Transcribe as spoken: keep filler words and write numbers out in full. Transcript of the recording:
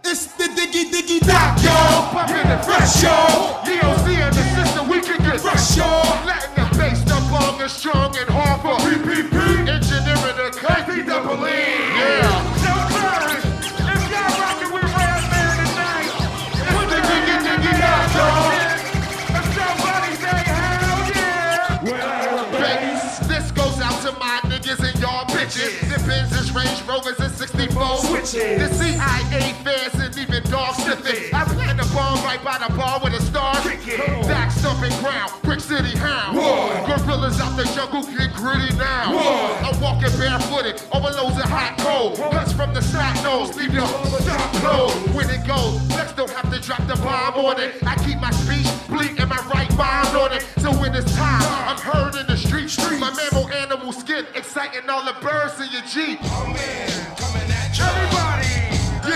This the diggy diggy doc, yo. Pumping it fresh, yo. D O C in the system, we can get Fresh, yo. Letting the bass dump long and strong and hard for P P P. Engineering the cut, P double E. Yeah. So sorry, if y'all rockin' with Redman tonight, It's the diggy diggy doc, yo. if somebody say hell yeah. Bass. This goes out to my niggas and y'all bitches. The Benz's, Range Rovers, and sixty-four switches. The C I A fans and even dog sniffing. I plan the bomb right by the bar with a star. Back stumping ground, Brick City hound. Gorillas out the jungle get gritty now. I'm walking barefooted, overloads of hot cold. Guns from the side nose, leave your shop closed. When it goes, Lex don't have to drop the bomb on it. I keep my speech bleak and my right mind on it. So when it's time, I'm heard in the street. My mammal animal skin, exciting all the birds in your Jeep. Oh man.